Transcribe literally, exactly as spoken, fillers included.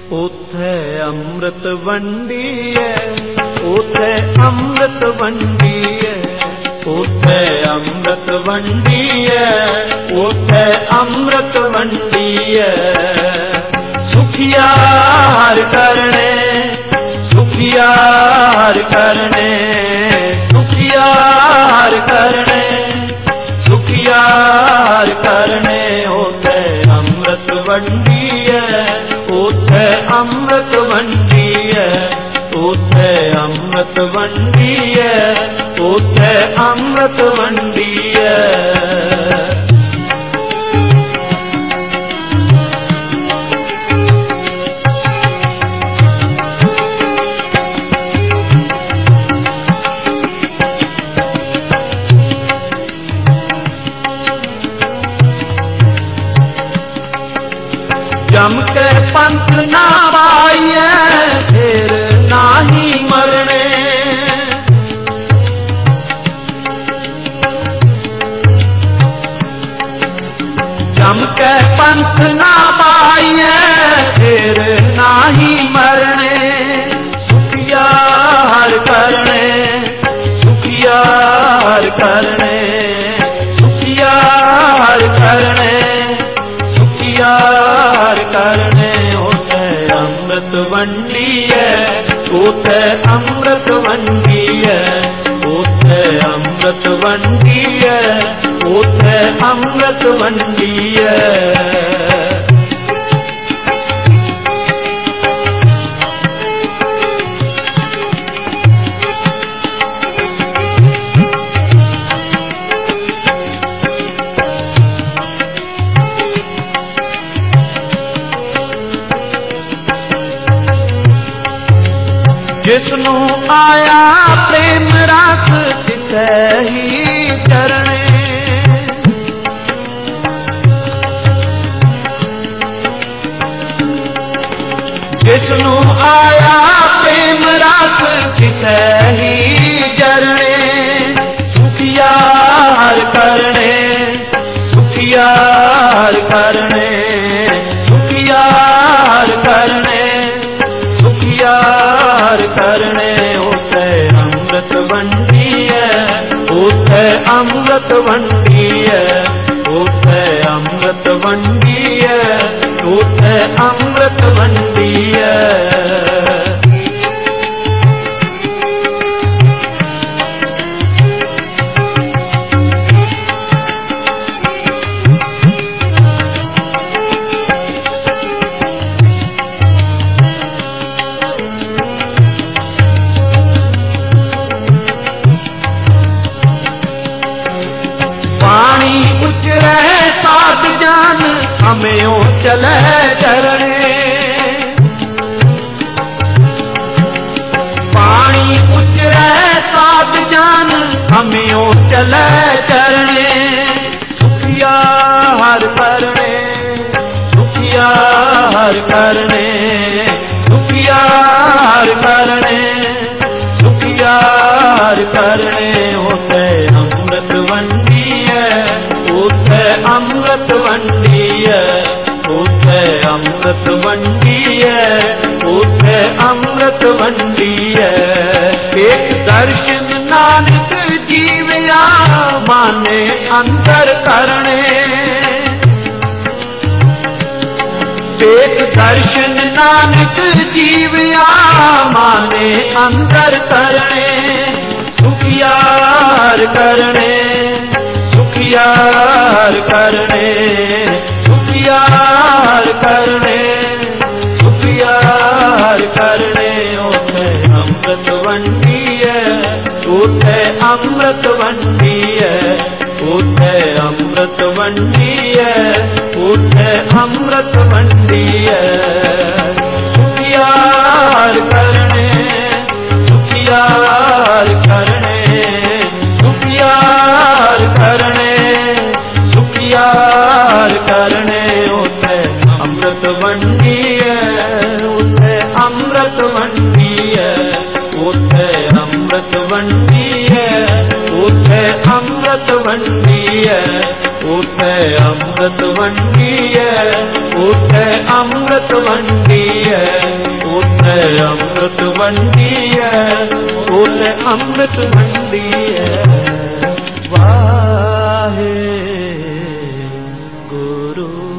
ਉਥੇ ਅੰਮ੍ਰਿਤ ਵੰਡੀਐ, ਉਥੇ ਅੰਮ੍ਰਿਤ ਵੰਡੀਐ, ਉਥੇ ਅੰਮ੍ਰਿਤ ਵੰਡੀਐ, ਉਥੇ ਅੰਮ੍ਰਿਤ ਵੰਡੀਐ। ਸੁਖੀਆ ਹਰਿ ਕਰਨੇ, ਸੁਖੀਆ ਹਰਿ ਕਰਨੇ, ਸੁਖੀਆ ਹਰਿ ਕਰਨੇ, ਸੁਖੀਆ ਹਰਿ ਕਰਨੇ। ਉਥੇ ਅੰਮ੍ਰਿਤ ਵੰਡੀਐ, ਉਥੇ ਅੰਮ੍ਰਿਤ ਵੰਡੀਐ, ਉਥੇ ਅੰਮ੍ਰਿਤ ਵੰਡੀਐ, ਉਥੇ ਅੰਮ੍ਰਿਤ ਵੰਡੀਐ। जम के पंथ ना पाइए फिर नाही मरने, जम के पंथ ना पाइए फिर नाही मरने। सुखिया हर करने, सुखिया हर करने, सुखिया हर करने, सुखिया हर करने। उथे अमृत वंडीए, उथे अमृत वंडीए, उथे अमृत वंडीए, उथे अमृत वंडीए। जिसनू आया प्रेम रस तिसै ही चरणे, जिसनू आया प्रेम रस तिसै ही चरणे। सुखिया हर करने, सुखिया हर करने, सुखिया हर करने, सुखिया हर करने। उथे अमृत वंडीए, उथे अमृत वंडीए, उथे अमृत वंडीए, उथे अमृत वंडीए। पानी उचरे सात जान हमें ओ चले चरणे, पानी उचरे सात जान हमें ओ चले चरणे। सुखिया हर करने, सुखिया हर करने, सुखिया हर करने, सुखिया हर करने। उथे अमृत वंडीए, उथे अमृत वंडीए, उथे अमृत वंडीए, उथे अमृत वंडीए। एक दर्शन नानक जीवया माने अंतर करने, एक दर्शन नानक जीवया माने अंतर करने। सुखिया हर करने, सुखिया हर करने, सुखिया हर करने, सुखिया हर करने। उथे अमृत वंडीए, उथे अमृत वंडीए, उथे अमृत वंडीए, उथे अमृत वंडीए। सुखिया हर करने, सुखिया हर करने, सुखिया हर करने, सुखिया हर करने। उथे अमृत वंडीए, उथे अमृत वंडीए, उथे अमृत वंडीए, उथे अमृत वंडीए, उथे अमृत वंडीए, उथे अमृत वंडीए। ਅੰਮ੍ਰਿਤ ਵੰਡੀਐ, ਉਹਨੇ ਅੰਮ੍ਰਿਤ ਵੰਡੀਐ। ਵਾਹਿਗੁਰੂ।